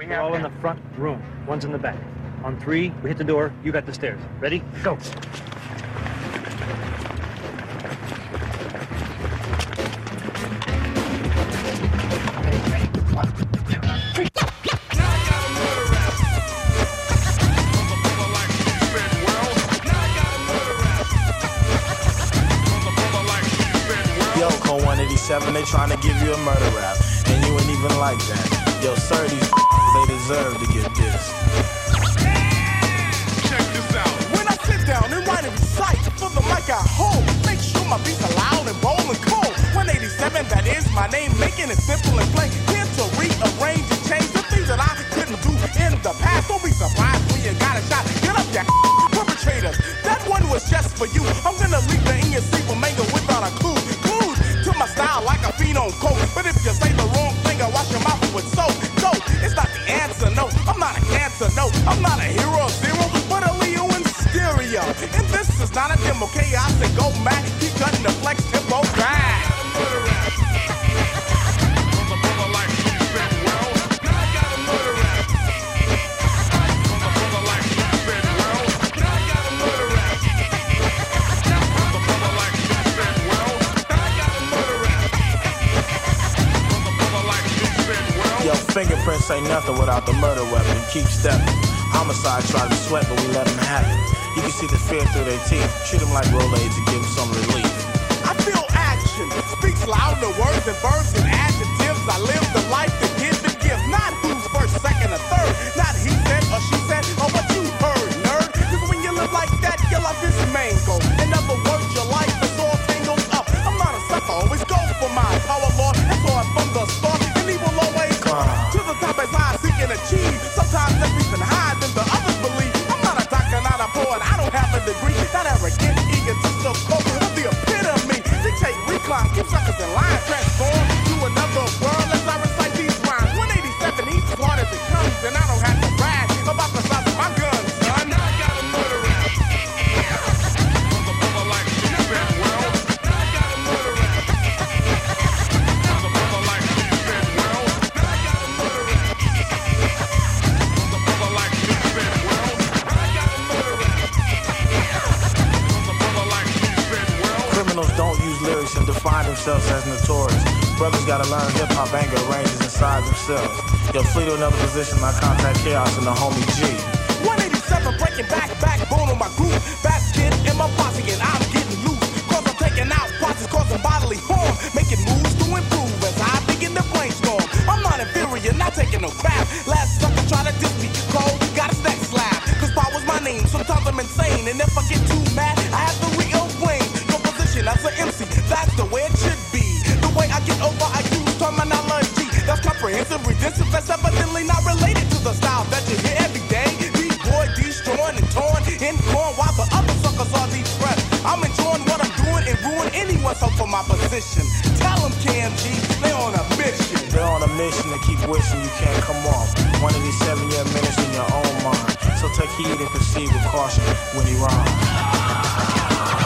They're all in the front room. One's in the back. On 3, we hit the door. You got the stairs. Ready? Go. Yo, Code 187, they trying to give you a murder rap, and you ain't even like that. Yo, sir, these they deserve to get this. Check this out. When I sit down and write and recite for the mic I hold, make sure my beats are loud and bold and cold. 187, that is my name, making it simple and plain. Here to rearrange and change the things that I couldn't do in the past. Don't be surprised when you got a shot. Get up, ya perpetrators. That one was just for you. I'm gonna leave the in your sleep or mango without a clue. Clues to my style like a phenome coat. But if you say the wrong thing, I wash your mouth with soap. So it's not the answer, no. I'm not a cancer, no. I'm not a hero zero, but a Leo in stereo. And this is not a demo. Chaos and go Mac. Keep cutting the flex tempo back. Fingerprints ain't nothing without the murder weapon. Keep stepping. Homicide try to sweat, but we let them have it. You can see the fear through their teeth. Treat them like Rolaids and give them some relief. I feel action. Speaks louder words and verbs and adjectives. I live the life that gives and gives. Not who's first, second, or third. Not he said or she said or what you heard, nerd. Cause when you live like that, your life is mango. In other words, your life is all tangled up. I'm not a sucker. Always go for mine. Power Lord, that's all from the start. And he will always to the top as I seek and achieve. Sometimes that's even higher than the others believe. I'm not a doctor, not a poet. I don't have a degree. Not arrogant, egotistical, cold of the epitome. Dictate, recline, keep suckers in line. Transform to another world as I recite these rhymes. 187, each as hard as it comes. And I don't have to brag about the size of my gun, son. I got a murder rap. For the brother like you said, well. I got a murder rap. For the brother like you said, well. Criminals don't use lyrics and define themselves as notorious. Brothers gotta learn hip-hop anger ranges inside themselves. Yo, flee to another position, I contact Chaos and the homie G. 187 breaking backbone on my groove. Basket in my posse and I'm getting loose. Cause I'm taking out process, causing bodily harm. Making moves to improve as I begin to brainstorm. I'm not inferior, not taking no crap. Last sucker try to diss me, cold, got a stack slap. Cause power's my name, sometimes I'm insane. And if I get too mad, I have to rearrange your position as an MC. That's the way it should be. The way I get over, I use terminology. That's comprehensive, redemptive, that's evidently not related to the style that you hear every day. D-boy, destroying and torn in corn while the other suckers are depressed. I'm enjoying what I'm doing and ruin anyone's hope for my position. Tell them, KMG, they're on a mission. They're on a mission to keep wishing you can't come off. One of these 7-year minutes in your own mind. So take heed and proceed with caution when you rhyme.